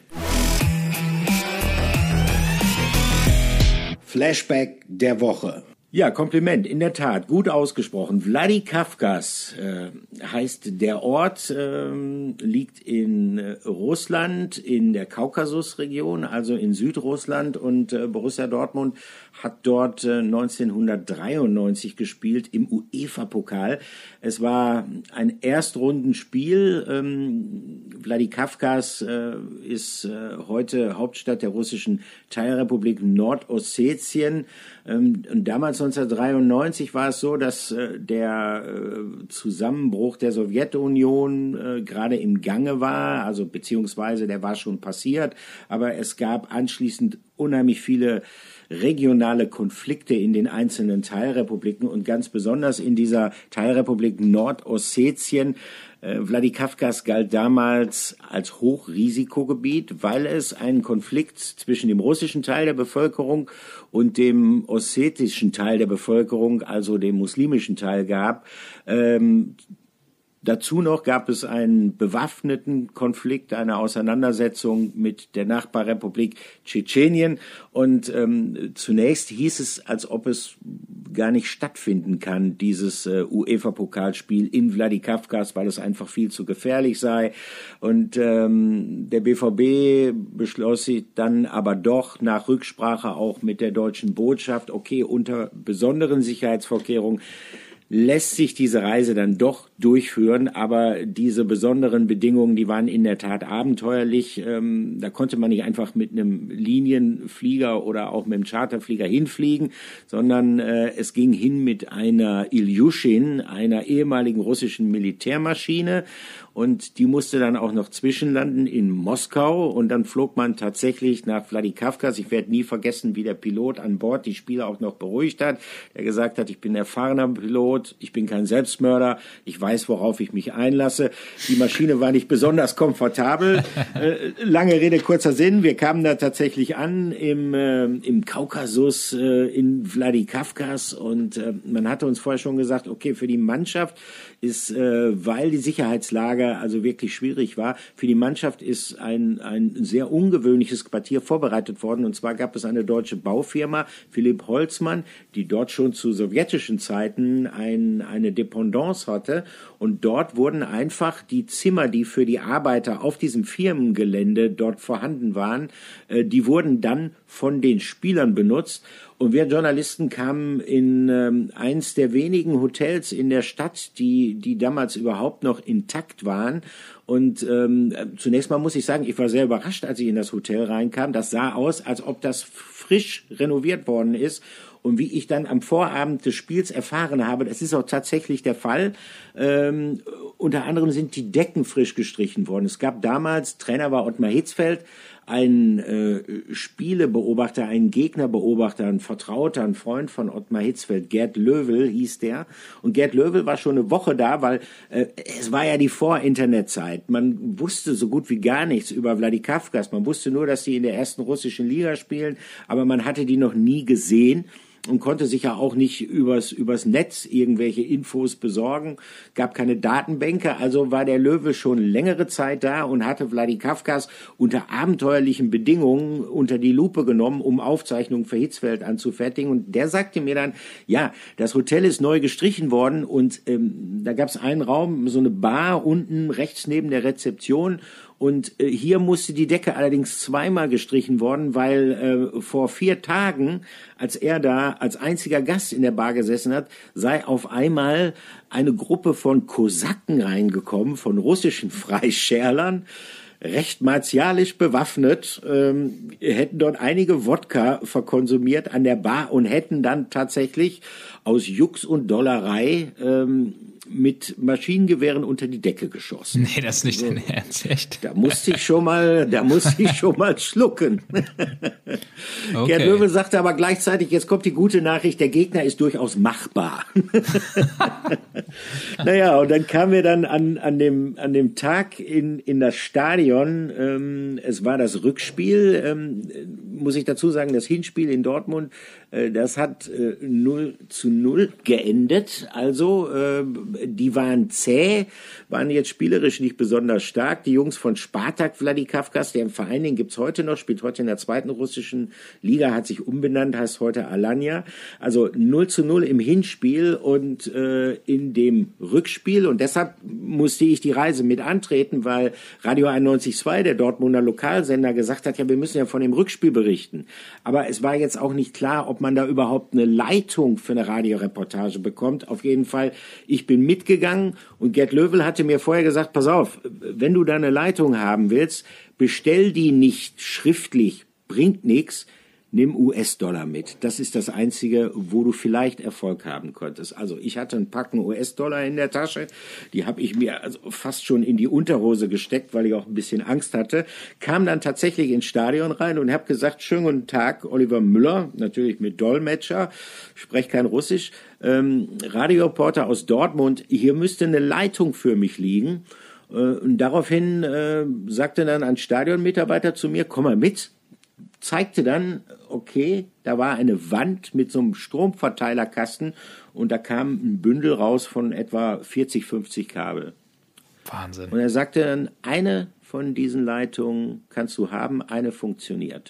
Flashback der Woche. Ja, Kompliment, in der Tat, gut ausgesprochen. Vladikavkaz äh, heißt der Ort, äh, liegt in äh, Russland, in der Kaukasusregion, also in Südrussland, und äh, Borussia Dortmund hat dort äh, neunzehnhundertdreiundneunzig gespielt im UEFA-Pokal. Es war ein Erstrundenspiel. Ähm, Vladikavkaz äh, ist äh, heute Hauptstadt der russischen Teilrepublik Nordossetien. Ähm, und damals neunzehnhundertdreiundneunzig war es so, dass äh, der äh, Zusammenbruch der Sowjetunion äh, gerade im Gange war, also beziehungsweise der war schon passiert, aber es gab anschließend unheimlich viele regionale Konflikte in den einzelnen Teilrepubliken und ganz besonders in dieser Teilrepublik Nordossetien. Äh, Vladikavkaz galt damals als Hochrisikogebiet, weil es einen Konflikt zwischen dem russischen Teil der Bevölkerung und dem ossetischen Teil der Bevölkerung, also dem muslimischen Teil, gab. Ähm, Dazu noch gab es einen bewaffneten Konflikt, eine Auseinandersetzung mit der Nachbarrepublik Tschetschenien. Und ähm, zunächst hieß es, als ob es gar nicht stattfinden kann, dieses äh, UEFA-Pokalspiel in Vladikavkaz, weil es einfach viel zu gefährlich sei. Und ähm, der B V B beschloss sich dann aber doch nach Rücksprache auch mit der deutschen Botschaft, okay, unter besonderen Sicherheitsvorkehrungen lässt sich diese Reise dann doch durchführen, aber diese besonderen Bedingungen, die waren in der Tat abenteuerlich. Ähm, da konnte man nicht einfach mit einem Linienflieger oder auch mit einem Charterflieger hinfliegen, sondern äh, es ging hin mit einer Ilyushin, einer ehemaligen russischen Militärmaschine, und die musste dann auch noch zwischenlanden in Moskau, und dann flog man tatsächlich nach Vladikavkaz. Ich werde nie vergessen, wie der Pilot an Bord die Spieler auch noch beruhigt hat, der gesagt hat, ich bin erfahrener Pilot, ich bin kein Selbstmörder, ich weiß, worauf ich mich einlasse. Die Maschine war nicht besonders komfortabel. äh, lange Rede, kurzer Sinn. Wir kamen da tatsächlich an im, äh, im Kaukasus äh, in Vladikavkaz, und äh, man hatte uns vorher schon gesagt, okay, für die Mannschaft ist, äh, weil die Sicherheitslage also wirklich schwierig war, für die Mannschaft ist ein, ein sehr ungewöhnliches Quartier vorbereitet worden. Und zwar gab es eine deutsche Baufirma, Philipp Holzmann, die dort schon zu sowjetischen Zeiten ein, eine Dependance hatte. Und dort wurden einfach die Zimmer, die für die Arbeiter auf diesem Firmengelände dort vorhanden waren, äh, die wurden dann von den Spielern benutzt. Und wir Journalisten kamen in ähm, eins der wenigen Hotels in der Stadt, die die damals überhaupt noch intakt waren. Und ähm, zunächst mal muss ich sagen, ich war sehr überrascht, als ich in das Hotel reinkam. Das sah aus, als ob das frisch renoviert worden ist. Und wie ich dann am Vorabend des Spiels erfahren habe, das ist auch tatsächlich der Fall. Ähm, unter anderem sind die Decken frisch gestrichen worden. Es gab damals, Trainer war Ottmar Hitzfeld, ein äh, Spielebeobachter, ein Gegnerbeobachter, ein Vertrauter, ein Freund von Ottmar Hitzfeld, Gerd Löwel hieß der. Und Gerd Löwel war schon eine Woche da, weil äh, es war ja die Vor-Internet-Zeit. Man wusste so gut wie gar nichts über Vladikavkaz. Man wusste nur, dass sie in der ersten russischen Liga spielen, aber man hatte die noch nie gesehen und konnte sich ja auch nicht übers, übers Netz irgendwelche Infos besorgen, gab keine Datenbänke, also war der Löwe schon längere Zeit da und hatte Vladikavkaz unter abenteuerlichen Bedingungen unter die Lupe genommen, um Aufzeichnungen für Hitzfeld anzufertigen. Und der sagte mir dann, ja, das Hotel ist neu gestrichen worden, und ähm, da gab es einen Raum, so eine Bar unten rechts neben der Rezeption, Und äh, hier musste die Decke allerdings zweimal gestrichen worden, weil äh, vor vier Tagen, als er da als einziger Gast in der Bar gesessen hat, sei auf einmal eine Gruppe von Kosaken reingekommen, von russischen Freischärlern, recht martialisch bewaffnet, ähm, hätten dort einige Wodka verkonsumiert an der Bar und hätten dann tatsächlich aus Jux und Dollerei ähm, mit Maschinengewehren unter die Decke geschossen. Nee, das ist nicht dein Ernst, echt? Da musste ich schon mal, da musste ich schon mal schlucken. Okay. Gerd Löwe sagte aber gleichzeitig, jetzt kommt die gute Nachricht, der Gegner ist durchaus machbar. Naja, und dann kamen wir dann an, an dem, an dem Tag in, in das Stadion. Ähm, es war das Rückspiel, ähm, muss ich dazu sagen, das Hinspiel in Dortmund, äh, das hat äh, null zu null geendet. Also, äh, die waren zäh, waren jetzt spielerisch nicht besonders stark. Die Jungs von Spartak Wladikawkas, der im Verein, den gibt's heute noch, spielt heute in der zweiten russischen Liga, hat sich umbenannt, heißt heute Alanya. Also null zu null im Hinspiel und äh, in dem Rückspiel. Und deshalb musste ich die Reise mit antreten, weil Radio einundneunzig Komma zwei, der Dortmunder Lokalsender, gesagt hat, ja, wir müssen ja von dem Rückspiel berichten. Aber es war jetzt auch nicht klar, ob man da überhaupt eine Leitung für eine Radioreportage bekommt. Auf jeden Fall, ich bin mitgegangen und Gerd Löwel hatte mir vorher gesagt, pass auf, wenn du da eine Leitung haben willst, bestell die nicht schriftlich, bringt nichts, nimm U S-Dollar mit. Das ist das Einzige, wo du vielleicht Erfolg haben konntest. Also ich hatte einen Packen U S-Dollar in der Tasche, die habe ich mir also fast schon in die Unterhose gesteckt, weil ich auch ein bisschen Angst hatte, kam dann tatsächlich ins Stadion rein und habe gesagt, schönen guten Tag, Oliver Müller, natürlich mit Dolmetscher, spreche kein Russisch, ähm, Radioreporter aus Dortmund, hier müsste eine Leitung für mich liegen. Äh, und daraufhin äh, sagte dann ein Stadionmitarbeiter zu mir, komm mal mit, zeigte dann, okay, da war eine Wand mit so einem Stromverteilerkasten und da kam ein Bündel raus von etwa vierzig, fünfzig Kabel. Wahnsinn. Und er sagte dann, eine von diesen Leitungen kannst du haben, eine funktioniert.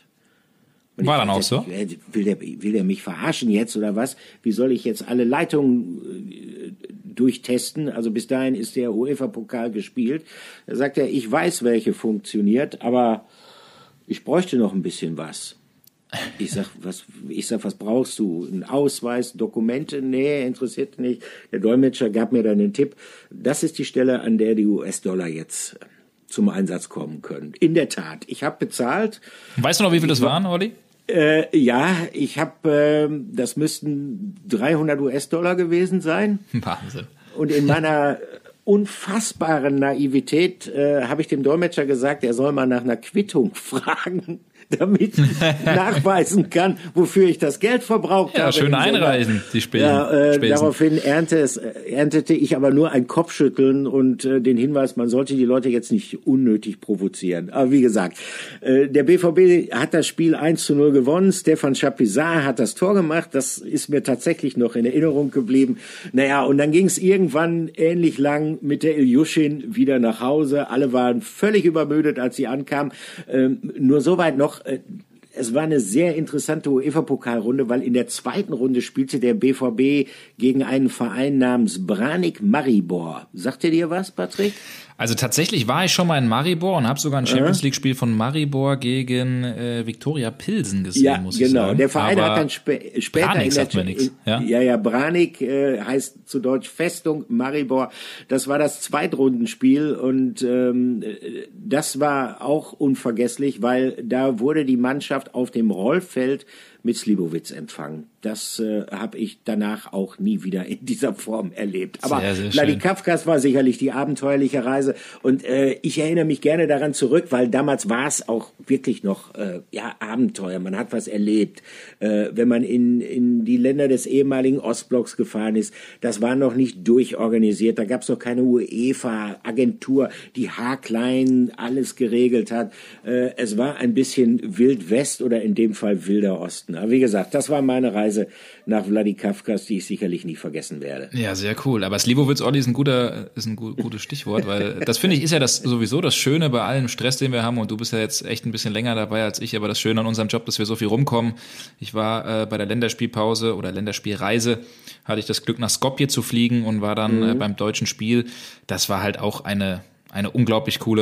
Und war dann auch dachte, so? Will der, will der mich verarschen jetzt oder was? Wie soll ich jetzt alle Leitungen äh, durchtesten? Also bis dahin ist der UEFA-Pokal gespielt. Da sagt er, ich weiß, welche funktioniert, aber ich bräuchte noch ein bisschen was. Ich sag, was, ich sag, was brauchst du? Ein Ausweis, Dokumente? Nee, interessiert nicht. Der Dolmetscher gab mir dann den Tipp. Das ist die Stelle, an der die U S-Dollar jetzt zum Einsatz kommen können. In der Tat. Ich habe bezahlt. Weißt du noch, wie viel das waren, Olli? Äh, ja, ich habe, äh, das müssten dreihundert U S-Dollar gewesen sein. Wahnsinn. Und in meiner unfassbaren Naivität äh, habe ich dem Dolmetscher gesagt, er soll mal nach einer Quittung fragen, damit ich nachweisen kann, wofür ich das Geld verbraucht ja, habe. Schön einreisen, die Späten. Ja, äh, daraufhin ernte es, erntete ich aber nur ein Kopfschütteln und äh, den Hinweis, man sollte die Leute jetzt nicht unnötig provozieren. Aber wie gesagt, äh, der B V B hat das Spiel eins zu null gewonnen. Stefan Chapuisat hat das Tor gemacht. Das ist mir tatsächlich noch in Erinnerung geblieben. Naja, und dann ging es irgendwann ähnlich lang mit der Iljuschin wieder nach Hause. Alle waren völlig übermüdet, als sie ankamen. Ähm, nur soweit noch, es war eine sehr interessante UEFA-Pokalrunde, weil in der zweiten Runde spielte der B V B gegen einen Verein namens Branik Maribor. Sagt ihr dir was, Patrick? Also tatsächlich war ich schon mal in Maribor und habe sogar ein Champions League Spiel von Maribor gegen äh, Viktoria Pilsen gesehen, ja, muss genau. ich sagen. Ja, genau. Der Verein Aber hat dann spä- später Branik in der sagt mir nichts. Ja, ja, ja Branik äh, heißt zu Deutsch Festung Maribor. Das war das Zweitrundenspiel und ähm, das war auch unvergesslich, weil da wurde die Mannschaft auf dem Rollfeld mit Slivovitz empfangen. Das äh, habe ich danach auch nie wieder in dieser Form erlebt. Aber Wladikawkas war sicherlich die abenteuerliche Reise und äh, ich erinnere mich gerne daran zurück, weil damals war es auch wirklich noch äh, ja Abenteuer. Man hat was erlebt, äh, wenn man in in die Länder des ehemaligen Ostblocks gefahren ist. Das war noch nicht durchorganisiert. Da gab es noch keine UEFA-Agentur, die haarklein alles geregelt hat. Äh, es war ein bisschen Wild West oder in dem Fall Wilder Osten. Aber wie gesagt, das war meine Reise nach Wladikawkas, die ich sicherlich nie vergessen werde. Ja, sehr cool. Aber Slivovitz, Olli, ist ein guter, ist ein gut, gutes Stichwort, weil das finde ich ist ja das sowieso das Schöne bei allem Stress, den wir haben. Und du bist ja jetzt echt ein bisschen länger dabei als ich. Aber das Schöne an unserem Job, dass wir so viel rumkommen. Ich war äh, bei der Länderspielpause oder Länderspielreise, hatte ich das Glück, nach Skopje zu fliegen und war dann mhm. äh, beim deutschen Spiel. Das war halt auch eine eine unglaublich coole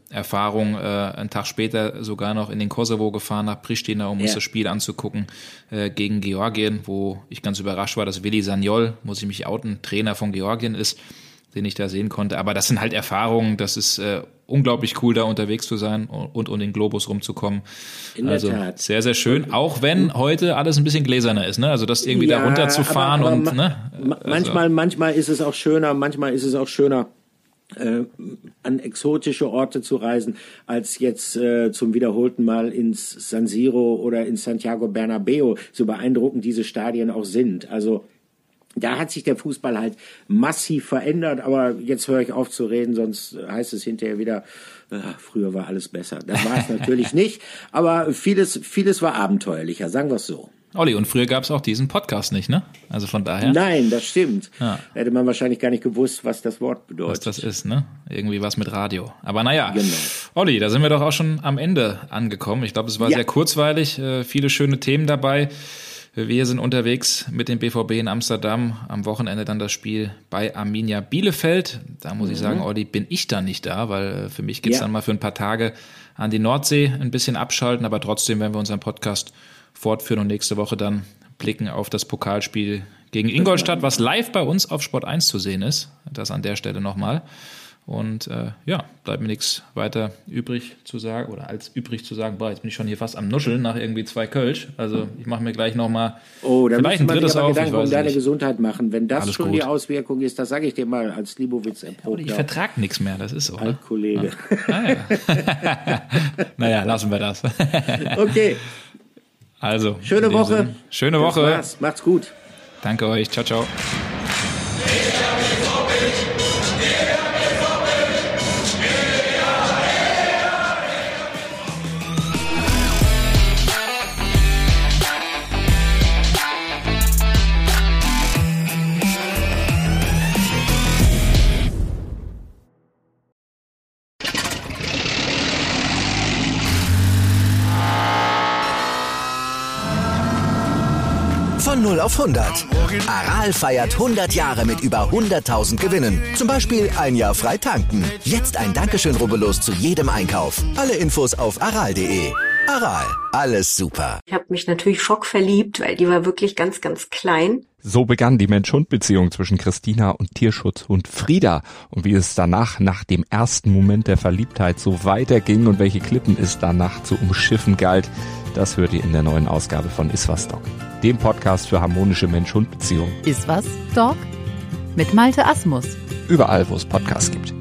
Erfahrung, äh, einen Tag später sogar noch in den Kosovo gefahren, nach Pristina, um ja. uns das Spiel anzugucken äh, gegen Georgien, wo ich ganz überrascht war, dass Willi Sagnol, muss ich mich outen, Trainer von Georgien ist, den ich da sehen konnte. Aber das sind halt Erfahrungen, das ist äh, unglaublich cool, da unterwegs zu sein und um den Globus rumzukommen. In der also Tat. Sehr, sehr schön, auch wenn heute alles ein bisschen gläserner ist, ne? Also das irgendwie ja, da runterzufahren aber, aber und ma- ne? Also. Manchmal, manchmal ist es auch schöner, manchmal ist es auch schöner, Äh, an exotische Orte zu reisen, als jetzt äh, zum wiederholten Mal ins San Siro oder ins Santiago Bernabéu, so beeindruckend diese Stadien auch sind. Also da hat sich der Fußball halt massiv verändert, aber jetzt höre ich auf zu reden, sonst heißt es hinterher wieder, äh, früher war alles besser. Das war es natürlich nicht, aber vieles, vieles war abenteuerlicher, sagen wir es so. Olli, und früher gab es auch diesen Podcast nicht, ne? Also von daher. Nein, das stimmt. Ja. Hätte man wahrscheinlich gar nicht gewusst, was das Wort bedeutet. Was das ist, ne? Irgendwie was mit Radio. Aber naja, genau. Olli, da sind wir doch auch schon am Ende angekommen. Ich glaube, es war ja. sehr kurzweilig, äh, viele schöne Themen dabei. Wir sind unterwegs mit dem B V B in Amsterdam. Am Wochenende dann das Spiel bei Arminia Bielefeld. Da muss mhm. ich sagen, Olli, bin ich da nicht da, weil für mich geht's ja. dann mal für ein paar Tage an die Nordsee, ein bisschen abschalten. Aber trotzdem werden wir unseren Podcast fortführen und nächste Woche dann blicken auf das Pokalspiel gegen Ingolstadt, was live bei uns auf Sport eins zu sehen ist. Das an der Stelle nochmal. Und äh, ja, bleibt mir nichts weiter übrig zu sagen oder als übrig zu sagen. Boah, jetzt bin ich schon hier fast am Nuscheln nach irgendwie zwei Kölsch. Also ich mache mir gleich nochmal oh, da vielleicht ein drittes auf. Gedanken um deine nicht. Gesundheit machen. Wenn das Alles schon gut. die Auswirkung ist, das sage ich dir mal als Slivovitz erprobt. Ich vertrag nichts mehr, das ist so. Altkollege. Ah. Ah, ja. Naja, lassen wir das. Okay. Also, schöne Woche. Sinn. Schöne Woche. Spaß. Macht's gut. Danke euch. Ciao, ciao. Von null auf hundert. Aral feiert hundert Jahre mit über hunderttausend Gewinnen. Zum Beispiel ein Jahr frei tanken. Jetzt ein Dankeschön, rubbellos zu jedem Einkauf. Alle Infos auf aral punkt de. Aral, alles super. Ich habe mich natürlich schockverliebt, weil die war wirklich ganz, ganz klein. So begann die Mensch-Hund-Beziehung zwischen Christina und Tierschutzhund Frieda. Und wie es danach, nach dem ersten Moment der Verliebtheit, so weiterging und welche Klippen es danach zu umschiffen galt, das hört ihr in der neuen Ausgabe von Iswas Dog, dem Podcast für harmonische Mensch-Hund-Beziehungen. Iswas Dog? Mit Malte Asmus. Überall, wo es Podcasts gibt.